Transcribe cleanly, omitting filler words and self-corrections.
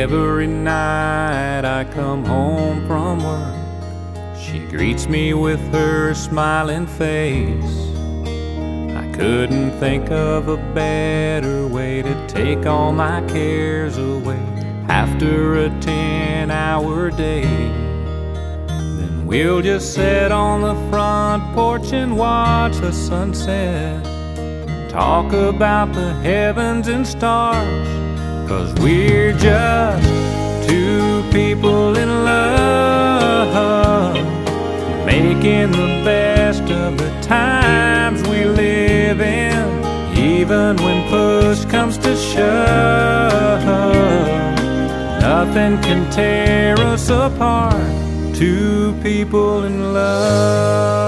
Every night I come home from work, she greets me with her smiling face. I couldn't think of a better way to take all my cares away after a 10-hour day. Then we'll just sit on the front porch and watch the sunset, talk about the heavens and stars, 'cause we're just two people in love, making the best of the times we live in, even when push comes to shove. Nothing can tear us apart, two people in love.